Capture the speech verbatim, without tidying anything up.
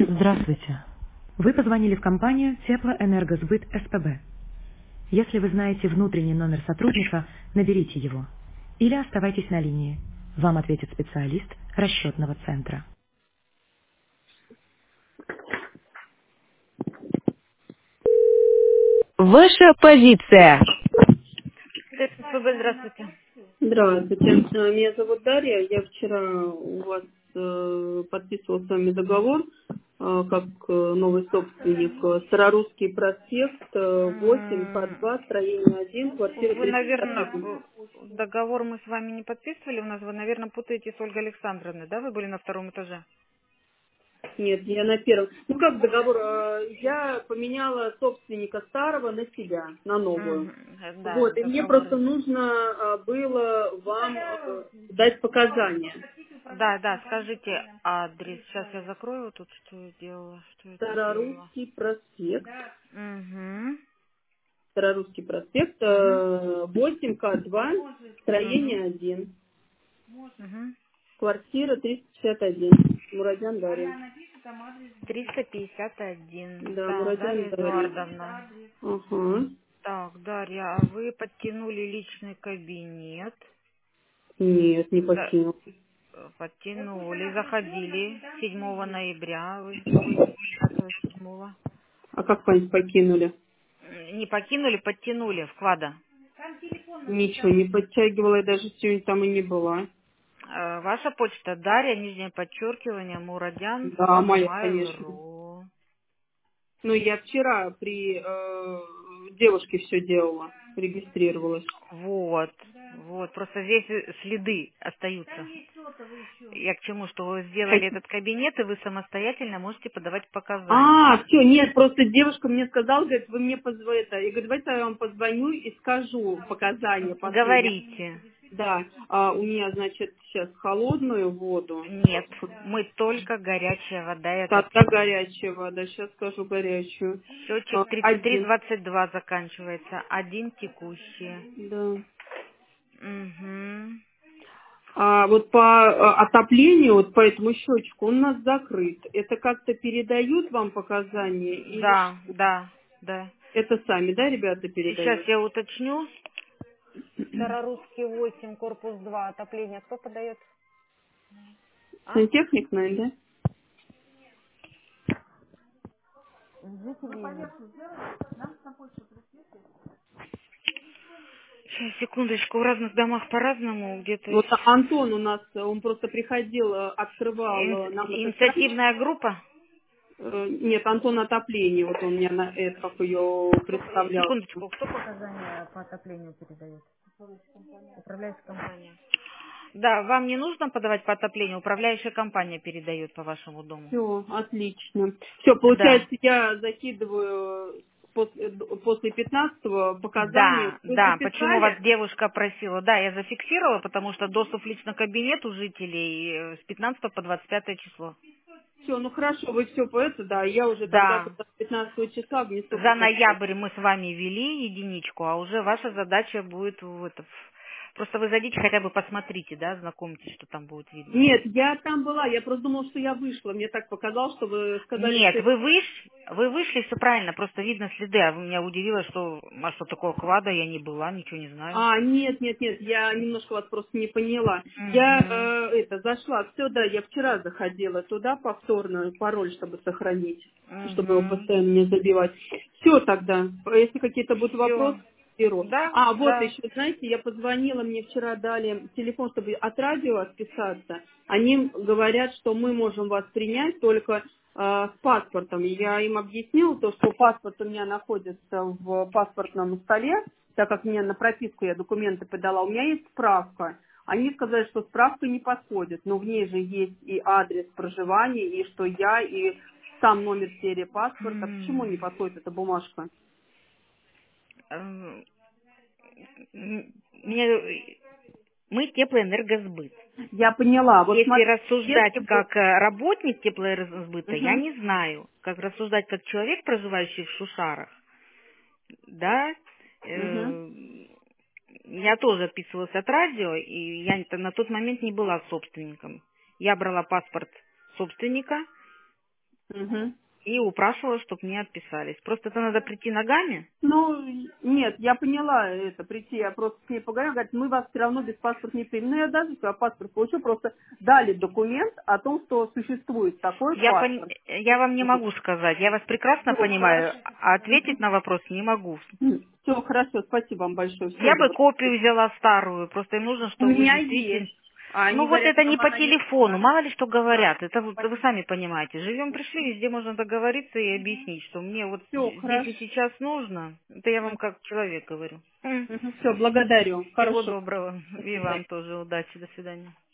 Здравствуйте. Вы позвонили в компанию Теплоэнергосбыт СПБ. Если вы знаете внутренний номер сотрудника, наберите его. Или оставайтесь на линии. Вам ответит специалист расчетного центра. Ваша позиция. СПБ, здравствуйте. Здравствуйте. Э, Меня зовут Дарья. Я вчера у вас э, подписывал с вами договор э, как э, новый собственник. Э, Старорусский проспект э, восемь, М, К два, строение один, квартира Вы, триста пятьдесят наверное, один. договор мы с вами не подписывали. У нас вы, наверное, путаете с Ольгой Александровной, да? Вы были на втором этаже. Нет, я на первом. Ну как договор? э, Я поменяла собственника старого на себя, на новую. Мгм. Да, Вот, и мне договор. просто нужно э, было вам э, дать показания. Да, да, скажите адрес. Сейчас я закрою тут, что я делала, что я тут делала. Старорусский проспект. Угу. Старорусский проспект, Угу. э, восемь К два, Угу. строение один, Угу. квартира триста пятьдесят один, Мурадян Дарья. триста пятьдесят один. Да, Так, Мурадян Дарья Дарья. Эдуардовна. Ага. Так, Дарья, а вы подтянули личный кабинет. Нет, не Да, покинул. э, подтянули, заходили седьмого ноября. Вы сегодня пятого седьмого. А как понять покинули? Не покинули, подтянули вклада. Ничего не подтягивала, я даже сегодня там и не была. Э, Ваша почта Дарья, нижнее подчеркивание, Мурадян, Да, собака моя, конечно. mail.ru. Ну, я вчера при э, девушке все делала, регистрировалась. Вот, вот, просто здесь э, следы остаются. Я к чему, что вы сделали этот кабинет, и вы самостоятельно можете подавать показания. А, все, нет, просто девушка мне сказала, говорит, вы мне позвоните. Я говорю, давайте я вам позвоню и скажу показания последние. Говорите. Да, а, у меня, значит, сейчас холодную воду. Нет, мы только горячая вода и Тогда отопление. горячая вода, сейчас скажу горячую. Счетчик А, тридцать три один, двадцать два заканчивается, один текущий. да. Угу. А вот по а, отоплению, вот по этому счетчику, он у нас закрыт. Это как-то передают вам показания или Да, что? да, да. Это сами, да, ребята, Сейчас передают? я уточню. Старорусский восемь, корпус два, отопление кто подает? А? Сантехник, наверное, да? Сейчас, секундочку, в разных домах по-разному, где-то Вот Антон у нас, он просто приходил, э, открывал э, Ини- нам этот ящик. инициативная группа. Э, Нет, Антон отопление, вот он мне на это, как ее Кто, представлял. секундочку, кто показания по отоплению передает? Управляющая компания. Да, вам не нужно подавать по отоплению, управляющая компания передает по вашему дому. Все, отлично. Все, Да, получается, я закидываю после, после пятнадцатого показания. да, Вы да. Почему вас записали? девушка просила? Да, я зафиксировала, потому что доступ в личный кабинет у жителей э, с пятнадцатого по двадцать пятое число. Все, ну хорошо, вы все по это, да, я уже тогда Да. туда с пятнадцатого числа внесу За показания. ноябрь мы с вами ввели единичку, а уже ваша задача будет в это. в- Просто вы зайдите, хотя бы посмотрите, да, знакомьтесь, что там будет видно. Нет, я там была, я просто думала, что я вышла. Мне так показалось, что вы сказали, Нет, что... вы вышли, вы вышли, все правильно, просто видно следы. А вы меня удивило, что, а что такое квада, я не была, ничего не знаю. А, нет, нет, нет, я немножко вас просто не поняла. Я Угу. э, это зашла, все, да, я вчера заходила туда повторно, пароль, чтобы сохранить, чтобы его Угу. постоянно не забивать. Все тогда, если какие-то будут Все. вопросы, беру. Да, А, вот да. еще, знаете, я позвонила, мне вчера дали телефон, чтобы от радио отписаться. Они говорят, что мы можем вас принять только э, с паспортом. Я им объяснила то, что паспорт у меня находится в паспортном столе, так как мне на прописку я документы подала, у меня есть справка. Они сказали, что справка не подходит, но в ней же есть и адрес проживания, и что я, и сам номер серии паспорта. Почему не М, подходит эта бумажка? эм, м, Мне, мы теплоэнергосбыт. Я поняла. Вот Если смотрите, рассуждать если бы... как э, работник теплоэнергосбыта, я Мгм, не знаю. Как рассуждать как человек, проживающий в Шушарах, да, мгм. э, я тоже отписывалась от радио, и я это на тот момент не была собственником. Я брала паспорт собственника, Угу. И упрашивала, чтобы мне отписались. Просто это надо прийти ногами. Ну, нет, я поняла это, прийти, я просто с ней поговорила, говорит, мы вас все равно без паспорта не примем. Ну, я даже свой паспорт получу, просто дали документ о том, что существует такой Я, пон- паспорт. я вам не могу сказать. Я вас прекрасно Все, понимаю, хорошо. а ответить на вопрос не могу. Все, хорошо, спасибо вам большое. Все, Я бы копию взяла старую, просто им нужно, у что вы меня действительно... есть. А Ну они вот говорят, это не нам по она не телефону, нужна. мало ли что говорят, это вы, А, вы сами понимаете. Живем, пришли, везде можно договориться и объяснить, что мне вот все, здесь хорошо. и сейчас нужно. Это я вам как человек говорю. М. Все, благодарю. Всего Хорошо. доброго. До И свидания. вам тоже удачи. До свидания.